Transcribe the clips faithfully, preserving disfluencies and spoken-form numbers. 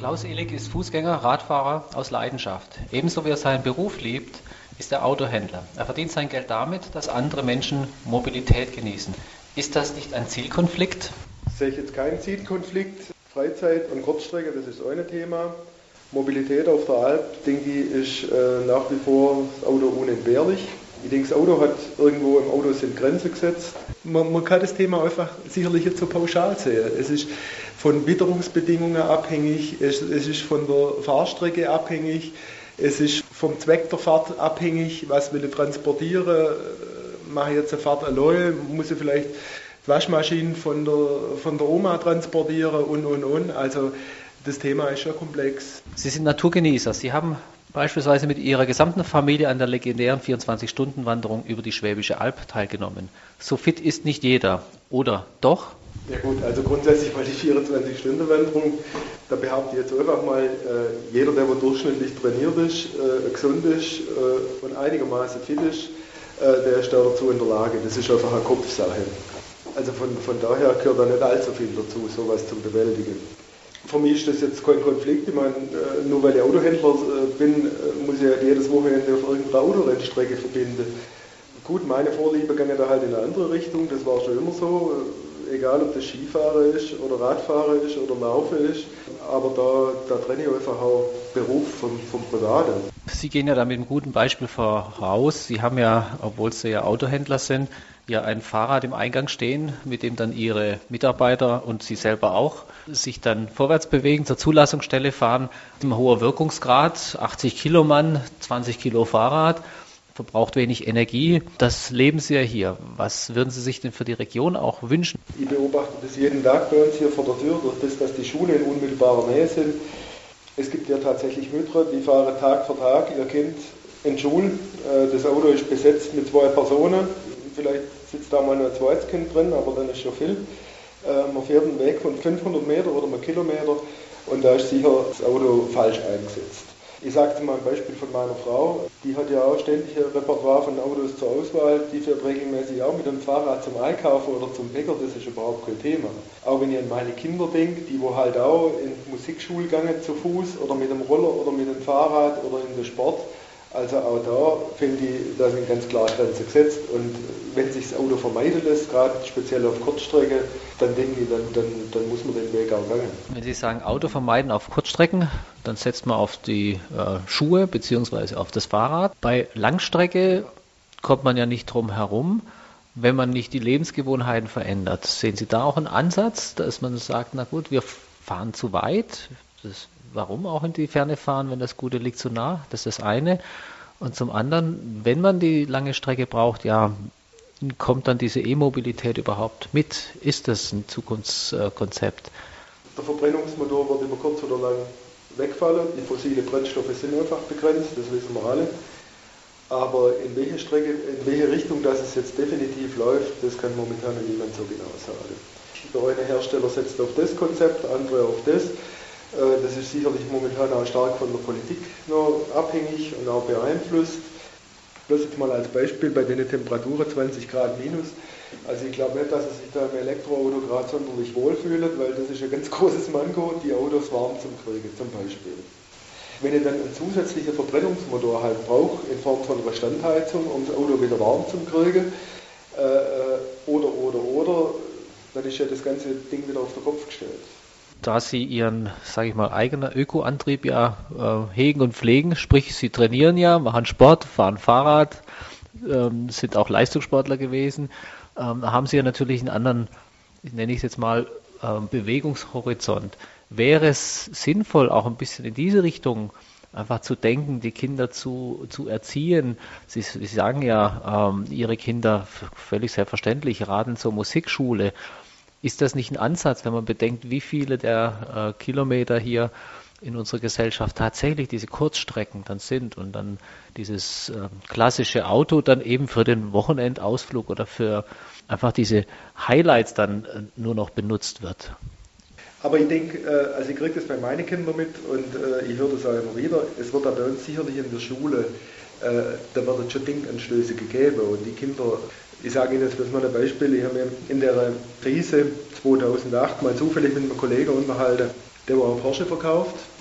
Klaus Illig ist Fußgänger, Radfahrer aus Leidenschaft. Ebenso wie er seinen Beruf liebt, ist er Autohändler. Er verdient sein Geld damit, dass andere Menschen Mobilität genießen. Ist das nicht ein Zielkonflikt? Sehe ich jetzt keinen Zielkonflikt. Freizeit und Kurzstrecke, das ist ein Thema. Mobilität auf der Alp, denke ich, ist äh, nach wie vor das Auto unentbehrlich. Ich denke, das Auto hat irgendwo im Auto sind Grenzen gesetzt. Man, man kann das Thema einfach sicherlich jetzt so pauschal sehen. Es ist von Witterungsbedingungen abhängig, es, es ist von der Fahrstrecke abhängig, es ist vom Zweck der Fahrt abhängig, was will ich transportieren. Mache ich jetzt eine Fahrt allein, muss ich vielleicht die Waschmaschine von der, von der Oma transportieren und, und, und. Also das Thema ist schon komplex. Sie sind Naturgenießer. Sie haben beispielsweise mit Ihrer gesamten Familie an der legendären vierundzwanzig-Stunden-Wanderung über die Schwäbische Alb teilgenommen. So fit ist nicht jeder, oder doch? Ja gut, also grundsätzlich mal die vierundzwanzig-Stunden-Wanderung, da behaupte ich jetzt einfach mal, äh, jeder, der durchschnittlich trainiert ist, äh, gesund ist äh, und einigermaßen fit ist, äh, der ist da dazu in der Lage. Das ist einfach eine Kopfsache. Also von, von daher gehört da nicht allzu viel dazu, sowas zum Bewältigen. Für mich ist das jetzt kein Konflikt. Ich meine, nur weil ich Autohändler bin, muss ich ja jedes Wochenende auf irgendeiner Autorennstrecke verbinden. Gut, meine Vorliebe gehen da halt in eine andere Richtung, das war schon immer so. Egal, ob das Skifahren ist oder Radfahren ist oder Laufen ist. Aber da, da trenne ich einfach auch Beruf vom, vom Privaten. Sie gehen ja da mit einem guten Beispiel voraus. Sie haben ja, obwohl Sie ja Autohändler sind, ja ein Fahrrad im Eingang stehen, mit dem dann Ihre Mitarbeiter und Sie selber auch sich dann vorwärts bewegen, zur Zulassungsstelle fahren. Ein hoher Wirkungsgrad, achtzig Kilo Mann, zwanzig Kilo Fahrrad, verbraucht wenig Energie. Das leben Sie ja hier. Was würden Sie sich denn für die Region auch wünschen? Ich beobachte das jeden Tag bei uns hier vor der Tür, durch das, dass die Schulen in unmittelbarer Nähe sind. Es gibt ja tatsächlich Mütter, die fahren Tag für Tag ihr Kind in die Schule. Das Auto ist besetzt mit zwei Personen. Vielleicht sitzt da mal nur ein zweites Kind drin, aber dann ist schon viel. Man fährt einen Weg von fünfhundert Meter oder einem Kilometer und da ist sicher das Auto falsch eingesetzt. Ich sage jetzt mal ein Beispiel von meiner Frau, die hat ja auch ständig ein Repertoire von Autos zur Auswahl, die fährt regelmäßig auch mit dem Fahrrad zum Einkaufen oder zum Bäcker, das ist überhaupt kein Thema. Auch wenn ich an meine Kinder denke, die wo halt auch in die Musikschule gehen zu Fuß oder mit dem Roller oder mit dem Fahrrad oder in den Sport. Also auch da finde ich, da sind ganz klare Grenzen gesetzt und wenn sich das Auto vermeiden lässt, gerade speziell auf Kurzstrecke, dann denke ich, dann, dann, dann muss man den Weg auch gehen. Wenn Sie sagen Auto vermeiden auf Kurzstrecken, dann setzt man auf die äh, Schuhe bzw. auf das Fahrrad. Bei Langstrecke kommt man ja nicht drum herum, wenn man nicht die Lebensgewohnheiten verändert. Sehen Sie da auch einen Ansatz, dass man sagt, na gut, wir fahren zu weit, das Warum auch in die Ferne fahren, wenn das Gute liegt so nah? Das ist das eine. Und zum anderen, wenn man die lange Strecke braucht, ja, kommt dann diese E-Mobilität überhaupt mit? Ist das ein Zukunftskonzept? Der Verbrennungsmotor wird über kurz oder lang wegfallen. Die fossilen Brennstoffe sind einfach begrenzt, das wissen wir alle. Aber in welche Strecke, in welche Richtung das es jetzt definitiv läuft, das kann momentan niemand so genau sagen. Der eine Hersteller setzt auf das Konzept, der andere auf das. Das ist sicherlich momentan auch stark von der Politik noch abhängig und auch beeinflusst. Bloß jetzt mal als Beispiel bei den Temperaturen zwanzig Grad minus. Also ich glaube nicht, dass er sich da im Elektroauto gerade sonderlich wohlfühlt, weil das ist ein ganz großes Manko, die Autos warm zum Kriegen zum Beispiel. Wenn ich dann einen zusätzlichen Verbrennungsmotor halt brauche, in Form von einer Standheizung, um das Auto wieder warm zu kriegen, äh, oder, oder, oder, dann ist ja das ganze Ding wieder auf den Kopf gestellt. Da Sie Ihren, sage ich mal, eigenen Ökoantrieb ja äh, hegen und pflegen, sprich Sie trainieren ja, machen Sport, fahren Fahrrad, ähm, sind auch Leistungssportler gewesen, ähm, haben Sie ja natürlich einen anderen, ich nenne ich es jetzt mal, ähm, Bewegungshorizont. Wäre es sinnvoll, auch ein bisschen in diese Richtung einfach zu denken, die Kinder zu, zu erziehen? Sie, Sie sagen ja, ähm, Ihre Kinder, völlig selbstverständlich, raten zur Musikschule. Ist das nicht ein Ansatz, wenn man bedenkt, wie viele der äh, Kilometer hier in unserer Gesellschaft tatsächlich diese Kurzstrecken dann sind und dann dieses äh, klassische Auto dann eben für den Wochenendausflug oder für einfach diese Highlights dann äh, nur noch benutzt wird? Aber ich denke, äh, also ich kriege das bei meinen Kindern mit und äh, ich höre das auch immer wieder, es wird auch bei uns sicherlich in der Schule, äh, da werden schon Denkanstöße gegeben und die Kinder. Ich sage Ihnen jetzt bloß mal ein Beispiel. Ich habe mir in der Krise zweitausendacht mal zufällig mit einem Kollegen unterhalten, der war auch Porsche verkauft.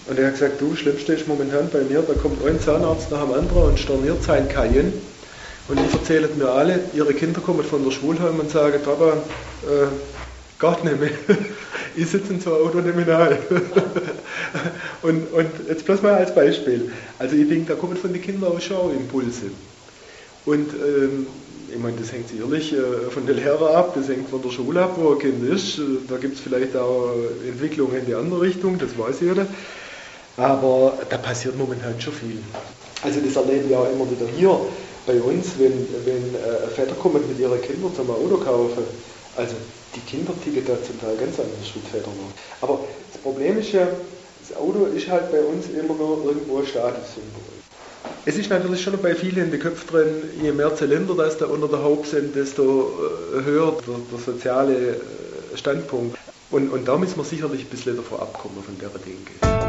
Und er hat gesagt, du, Schlimmste ist momentan bei mir, da kommt ein Zahnarzt nach dem anderen und storniert sein Cayenne. Und die erzählen mir alle, ihre Kinder kommen von der Schule heim und sagen, Papa, äh, Gott nicht mehr, ich sitze in so einem Auto nicht mehr rein. und, und jetzt bloß mal als Beispiel. Also ich denke, da kommen von den Kindern auch schon Impulse. Und ähm, ich meine, das hängt sicherlich äh, von den Lehrern ab, das hängt von der Schule ab, wo ein Kind ist. Da gibt es vielleicht auch Entwicklungen in die andere Richtung, das weiß jeder. Aber da passiert momentan schon viel. Also das erlebe ich auch immer wieder hier bei uns, wenn, wenn äh, Väter kommen mit ihren Kindern zum Auto kaufen. Also die Kinder ticken da zum Teil ganz anders wie die Väter noch. Aber das Problem ist ja, das Auto ist halt bei uns immer noch irgendwo ein Statussymbol. Es ist natürlich schon bei vielen in den Köpfen drin, je mehr Zylinder das da unter der Haube sind, desto höher der, der soziale Standpunkt. Und, und da müssen wir sicherlich ein bisschen davor abkommen von der Denke.